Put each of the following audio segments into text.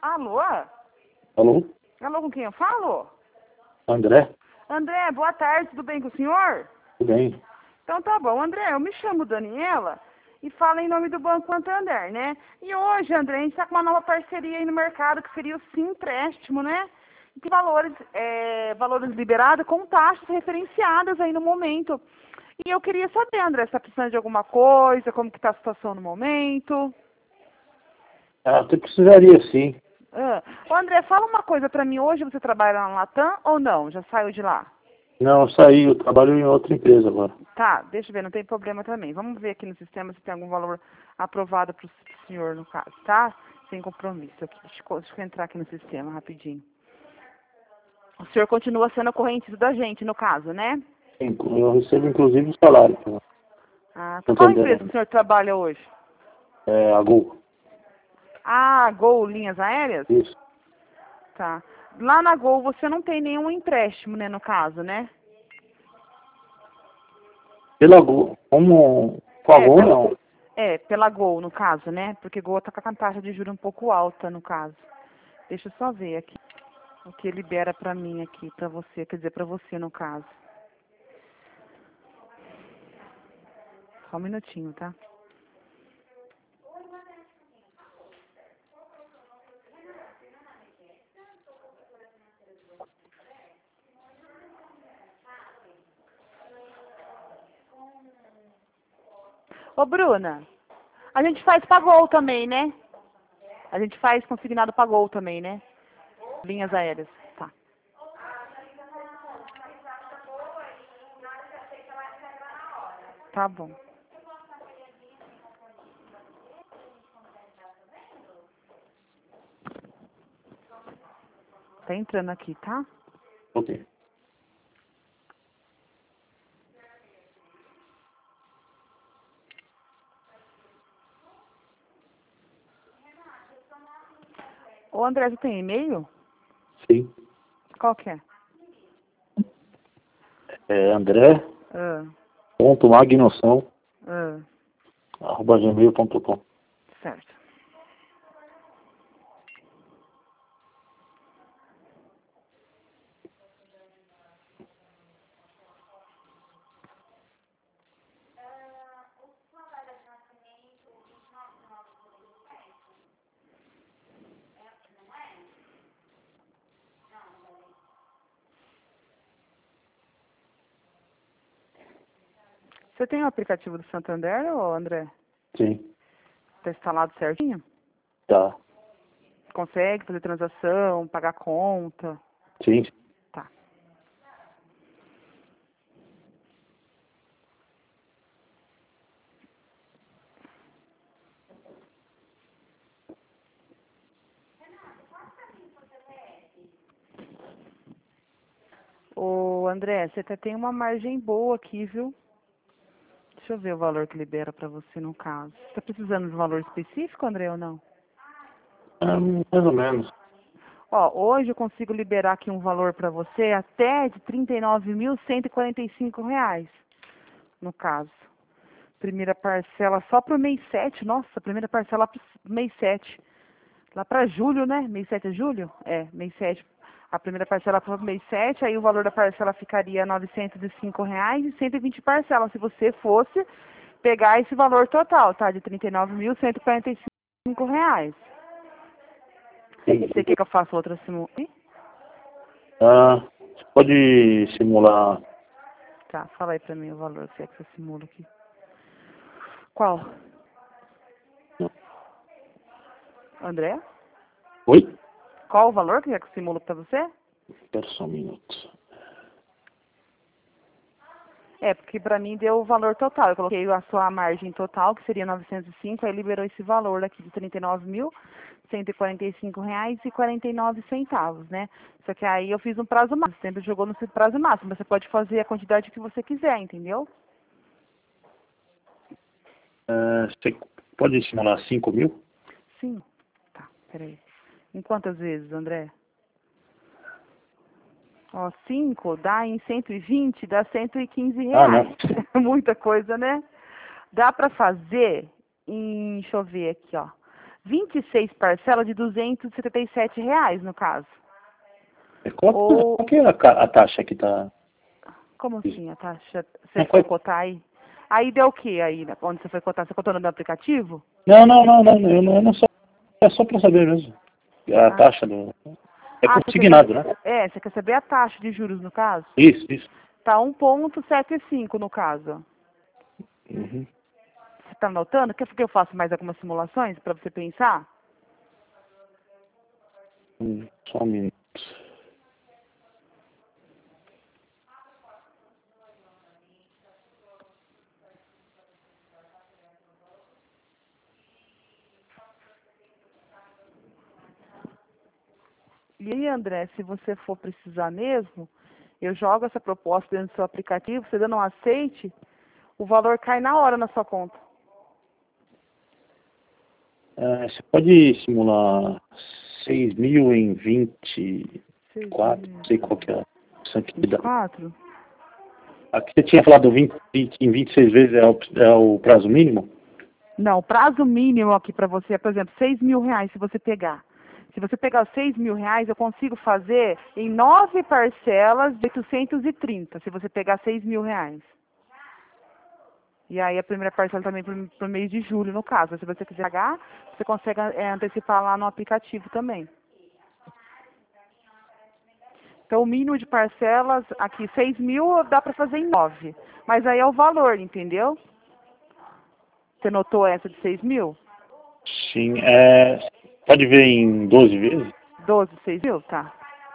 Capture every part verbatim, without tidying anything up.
Alô? Alô? Alô, com quem eu falo? André? André, boa tarde, tudo bem com o senhor? Tudo bem? Então tá bom, André, eu me chamo Daniela e falo em nome do Banco Santander, né? E hoje, André, a gente tá com uma nova parceria aí no mercado, que seria o Sim Empréstimo, né? Que valores, é, valores liberados com taxas referenciadas aí no momento. E eu queria saber, André, se tá precisando de alguma coisa, como que tá a situação no momento. Ah, você precisaria sim. Ah. Ô, André, fala uma coisa pra mim, hoje você trabalha na Latam ou não? Já saiu de lá? Não, eu saí, eu trabalho em outra empresa agora. Tá, deixa eu ver, não tem problema também. Vamos ver aqui no sistema se tem algum valor aprovado para o senhor, no caso, tá? Sem compromisso aqui. Deixa eu, deixa eu entrar aqui no sistema rapidinho. O senhor continua sendo correntista da gente, no caso, né? Sim, eu recebo inclusive o salário. Tá? Ah, tá. Não Qual tem empresa ideia. o senhor trabalha hoje? É, a Gol. Ah, Gol Linhas Aéreas? Isso. Tá. Lá na Gol você não tem nenhum empréstimo, né, no caso, né? Pela Gol. Como com a É, Gol, pela, não. é, pela Gol, no caso, né? Porque Gol tá com a taxa de juros um pouco alta, no caso. Deixa eu só ver aqui. O que libera pra mim aqui, pra você, quer dizer, pra você no caso. Só um minutinho, tá? Ô, Bruna, a gente faz pagou também, né? A gente faz consignado pagou também, né? Linhas aéreas, tá. Tá bom. Tá entrando aqui, tá? Ok. Ô, André, você tem e-mail? Sim. Qual que é? É André Ah, ponto magnoção ah, arroba gmail ponto com. certo. Você tem o aplicativo do Santander, ô, André? Sim. Tá instalado certinho? Tá. Consegue fazer transação, pagar conta? Sim. Tá. Ô, André, você até tem uma margem boa aqui, viu? Deixa eu ver o valor que libera pra você no caso. Você tá precisando de um valor específico, André, ou não? É, mais ou menos. Ó, hoje eu consigo liberar aqui um valor pra você até de trinta e nove mil cento e quarenta e cinco reais, no caso. Primeira parcela só pro mês sete, nossa, primeira parcela pro mês sete. Lá pra julho, né? Mês sete é julho? É, mês sete. A primeira parcela para o mês sete, aí o valor da parcela ficaria novecentos e cinco reais e cento e vinte parcelas, se você fosse pegar esse valor total, tá? De trinta e nove mil cento e quarenta e cinco reais. Sim. Você quer que eu faça outra simulação? Ah, você pode simular. Tá, fala aí pra mim o valor que é que você simula aqui. Qual? André? Oi? Qual o valor que é que eu simulo pra você? Espera só um minuto. É, porque pra mim deu o valor total. Eu coloquei a sua margem total, que seria novecentos e cinco, aí liberou esse valor aqui de trinta e nove mil cento e quarenta e cinco reais e quarenta e nove centavos, né? Só que aí eu fiz um prazo máximo, sempre jogou no prazo máximo, mas você pode fazer a quantidade que você quiser, entendeu? Ah, você pode simular cinco mil? Sim. Tá, peraí. Em quantas vezes, André? Ó, cinco dá em cento e vinte, dá cento e quinze Ah, reais. não. Muita coisa, né? Dá pra fazer em, deixa eu ver aqui, ó. vinte e seis parcelas de duzentos e setenta e sete reais, no caso. Qual, Ou, qual que é a, ca- a taxa que tá? como assim a taxa? Você É, foi qual- cotar aí? Aí deu o que aí, né? Onde você foi cotar? Você cotou no meu aplicativo? Não, não, não, não, eu não, eu não só, é só para saber mesmo. A Ah, taxa do. É ah, você quer consignado, saber, né? é, você quer saber a taxa de juros, no caso? Isso, isso. Tá um ponto setenta e cinco no caso. Uhum. Você está anotando? Quer que eu faça mais algumas simulações para você pensar? Hum, Só um minuto. E aí, André, se você for precisar mesmo, eu jogo essa proposta dentro do seu aplicativo, você dando um aceite, o valor cai na hora na sua conta. É, você pode simular seis mil em vinte e quatro, não sei qual que é a opção que dá. vinte e quatro? Aqui você tinha falado vinte, vinte, em vinte e seis vezes é o, é o prazo mínimo? Não, o prazo mínimo aqui para você é, por exemplo, seis mil reais se você pegar. Se você pegar seis mil reais, eu consigo fazer em nove parcelas de oitocentos e trinta, se você pegar seis mil reais. E aí a primeira parcela também para o mês de julho, no caso. Se você quiser pagar, você consegue é, antecipar lá no aplicativo também. Então o mínimo de parcelas aqui, seis mil, dá para fazer em nove. Mas aí é o valor, entendeu? Você notou essa de seis mil? Sim, é, pode ver em doze vezes? doze, seis mil? Tá.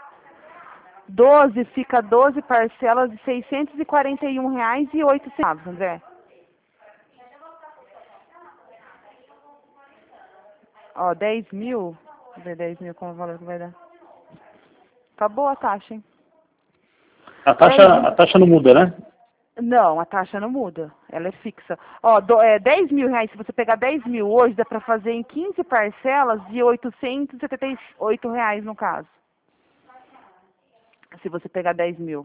doze fica doze parcelas de seiscentos e quarenta e um reais e oito centavos, André. Ó, dez mil. Vamos ver dez mil como valor que vai dar. Tá boa a taxa, hein? A dez taxa, a taxa não muda, né? Não, a taxa não muda. Ela é fixa. Ó, do, é, dez mil reais, se você pegar dez mil hoje, dá para fazer em quinze parcelas de oitocentos e setenta e oito reais, no caso. Se você pegar dez mil.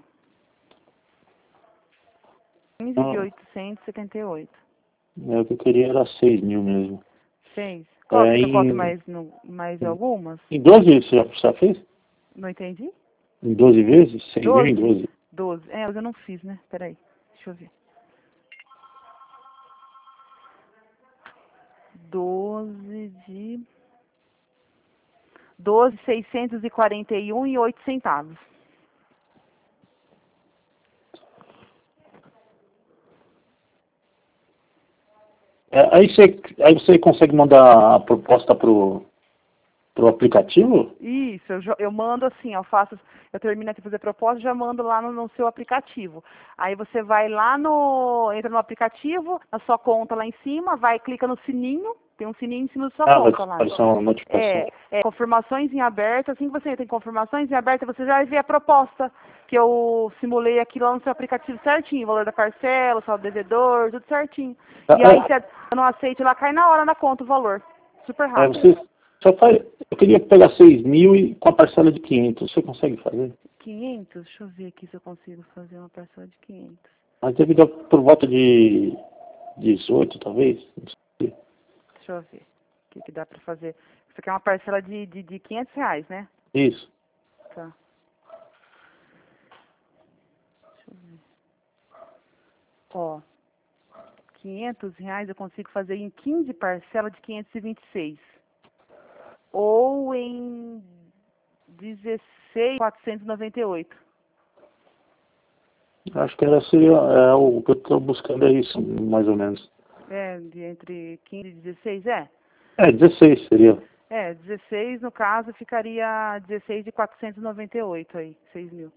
quinze de Ah, oitocentos e setenta e oito. é, o que eu queria era seis mil mesmo. Seis. Qual É, que eu boto em, mais, no, mais algumas? em doze você já, você já fez? Não entendi? Em doze vezes? seis mil em doze? doze. doze. É, mas eu não fiz, né? Peraí. Deixa eu ver. doze de... doze, seiscentos e quarenta e um e oito centavos. É, aí, você, aí você consegue mandar a proposta pro, pro aplicativo? Isso, eu, jo- eu mando assim, eu faço, eu termino aqui de fazer proposta, já mando lá no, no seu aplicativo. Aí você vai lá no, entra no aplicativo, na sua conta lá em cima, vai, clica no sininho, tem um sininho em cima da sua Ah, vai conta lá. aparecer uma notificação. É, é, confirmações em aberto, assim que você entra em confirmações em aberto, você já vai ver a proposta que eu simulei aqui lá no seu aplicativo certinho, o valor da parcela, o saldo devedor, tudo certinho. Ah, E aí, é, se não aceite, lá cai na hora na conta o valor. Super é, rápido. você só faz. Eu queria pegar seis mil e com a parcela de quinhentos. Você consegue fazer? quinhentos? Deixa eu ver aqui se eu consigo fazer uma parcela de quinhentos. Mas deve dar por volta de dezoito, talvez. Não sei. Deixa eu ver o que, que dá pra fazer. Isso aqui é uma parcela de, de, de quinhentos reais, né? Isso. Tá. Deixa eu ver. Ó, quinhentos reais eu consigo fazer em quinze parcelas de quinhentos e vinte e seis. Ou em dezesseis mil quatrocentos e noventa e oito. Acho que era seria, é, o que eu estou buscando é isso, mais ou menos. É, de entre quinze e dezesseis, é? É, dezesseis seria. É, dezesseis no caso ficaria dezesseis de quatrocentos e noventa e oito aí, seis mil.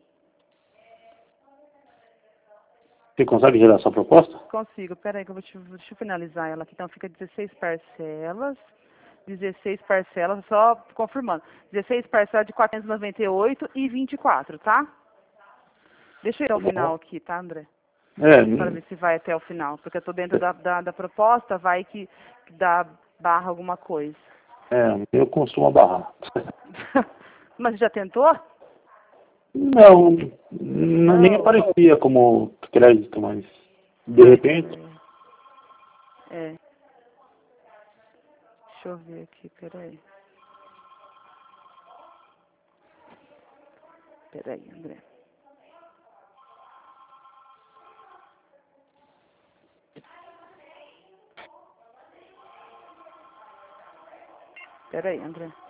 Você consegue gerar essa proposta? Consigo, peraí que eu vou te, deixa eu finalizar ela aqui. Então fica dezesseis parcelas, dezesseis parcelas, só confirmando. dezesseis parcelas de quatrocentos e noventa e oito e vinte e quatro, tá? Deixa eu ir até o final aqui, tá, André? É, Para ver se vai até o final. Porque eu tô dentro da, da, da proposta, vai que, que dá barra alguma coisa. é, eu costumo barrar. Mas já tentou? Não, n- nem Oh, aparecia como crédito, mas de repente. é. Deixa eu ver aqui, peraí. Peraí, André. Peraí, André.